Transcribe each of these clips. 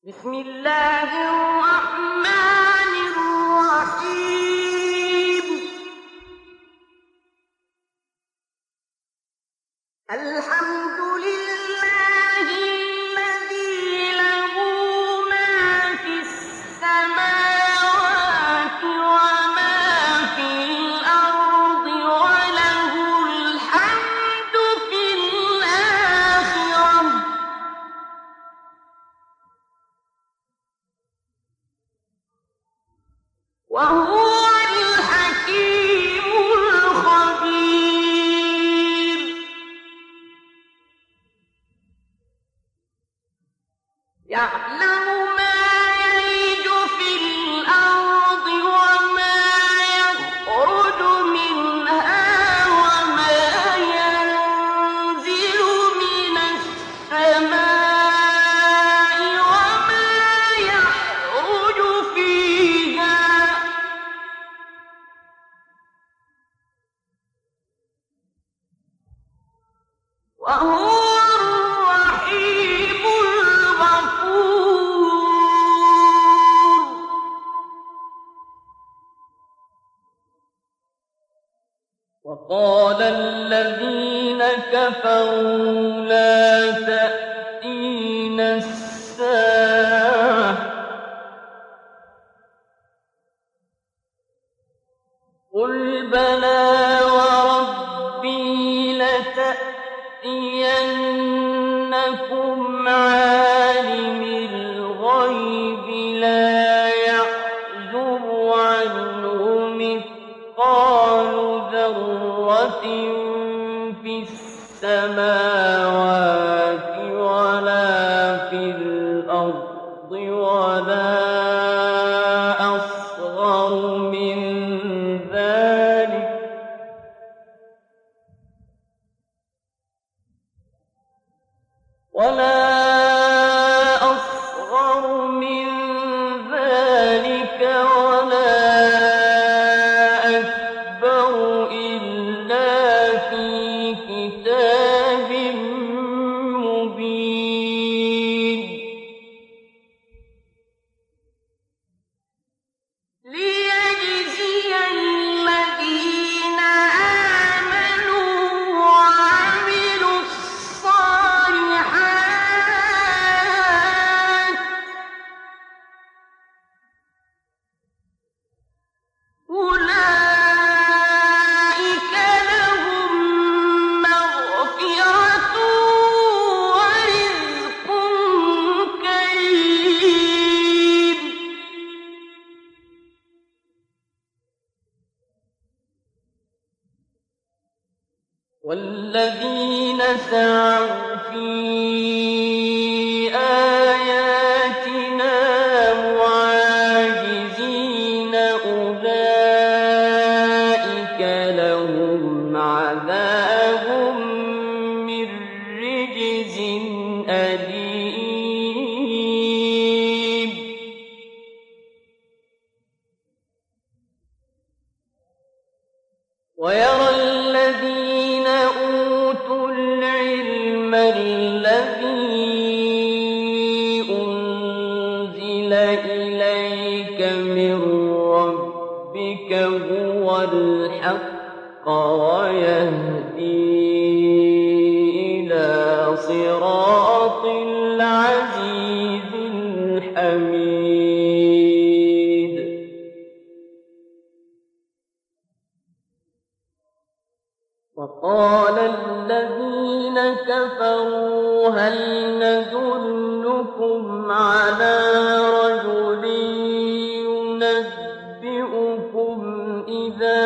بسم الله الرحمن الرحيم. الحمد لله الذي له ما في السماوات وما في الأرض وله الحمد في الآخرة وهو الحكيم الخبير. يعلم ما يلج في الأرض وما يخرج منها وما ينزل من السماء وما يعرج فيها وهو الرحيم الغفور. وقال الذين كفروا لا تأتينا الساعة قل بلى وربي لتأتينكم عالم الغيب لا يعزب عنه مثقال ذرة في السماوات ولا في الأرض ولا أصغر من ذلك ولا أكبر إلا في كتاب مبين. ليجزي الذين آمنوا وعملوا الصالحات أولئك لهم مغفرة ورزق كريم. والذين سعوا في آياتنا معاجزين أولئك لهم عذاب من رجز أليم. ويرى الذين أوتوا العلم الذي أنزل إليك من ربك هو الحق ويهدي إلى صراط العزيز الحميد. وقال الذين كفروا هل ندلكم على رجل ينبئكم إذا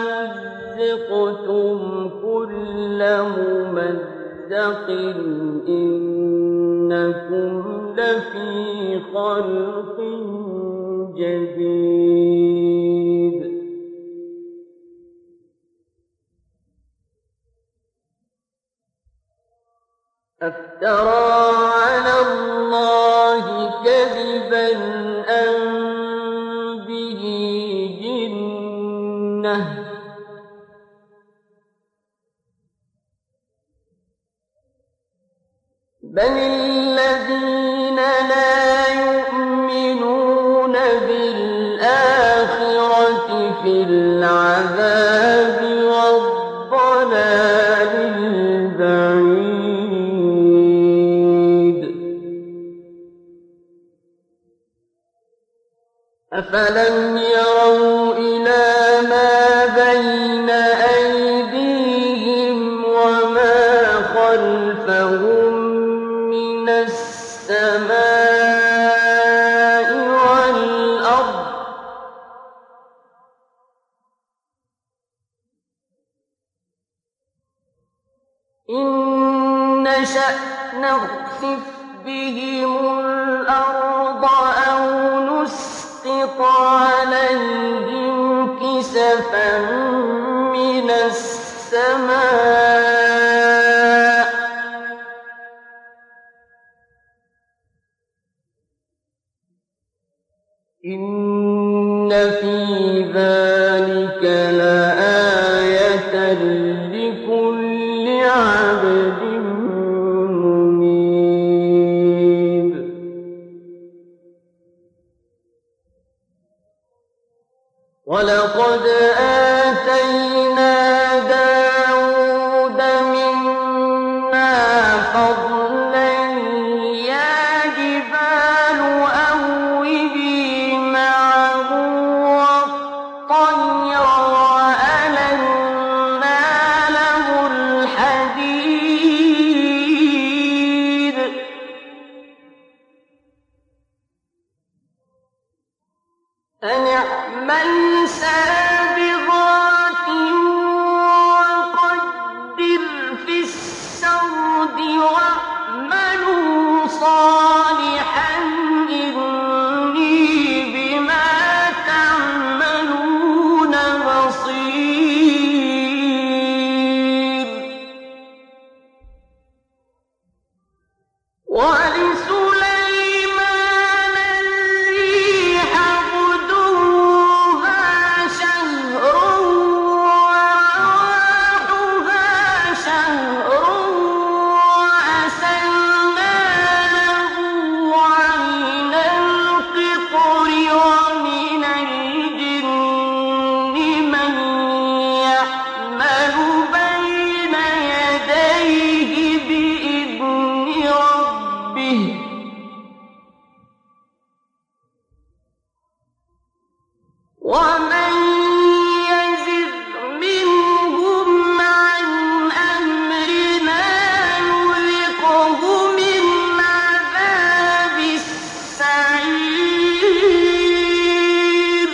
مزقتم كل ممزق إنكم لفي خلق جديد. أفترى على الله كذبا أم به جنة بل الذين لا أفلم يروا إلى ما بين أيديهم وما خلفهم من السماء والأرض إن نشأ نخسف بهم الأرض أو نسقط عليهم كسفا من السماء إن في ذلك لآية لكل عبد منيب ولقد آتينا داود منا فضلا يا جبال أوبي معه والطير وألنا له الحديد أن اعمل سابغات وقدر في السرد واعملوا صالحا إني بما تعملون بصير ولسليمان الريح غدوها شهر ورواحها شهر وأسلنا له عين القطر ومن الجن من يحمل بين يديه بإذن ربه ومن يزغ منهم عن أمرنا نذقه من عذاب السعير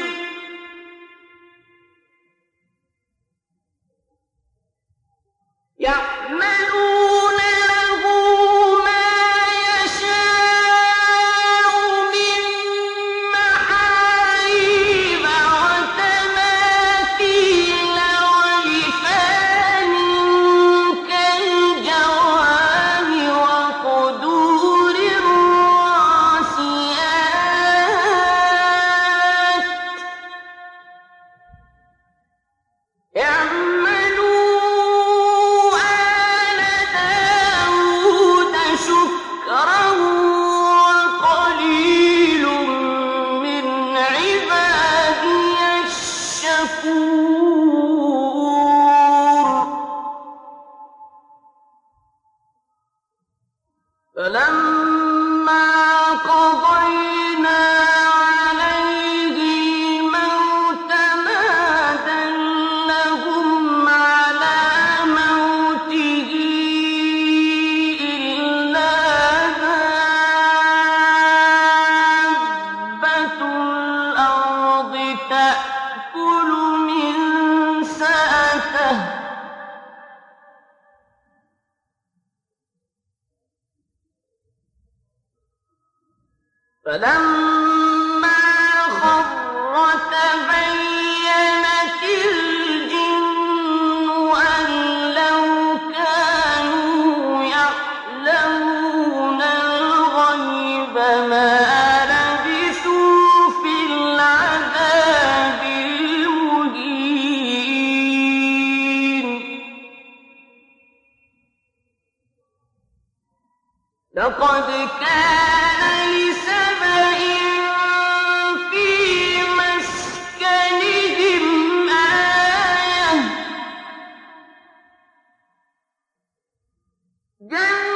يعملون له ما يشاء من محاريب وتماثيل وجفان كالجواب وقدور الراسيات اعملوا آل داود شكرا وقليل من عبادي الشكور فلما قضينا عليه الموت ما دلهم على موته إلا دابة الأرض تأكل من سأته فلما خر تبينت الجن أن لو كانوا يعلمون الغيب ما لبثوا في العذاب المهين لقد كان لسبإ في مسكنهم آية جنة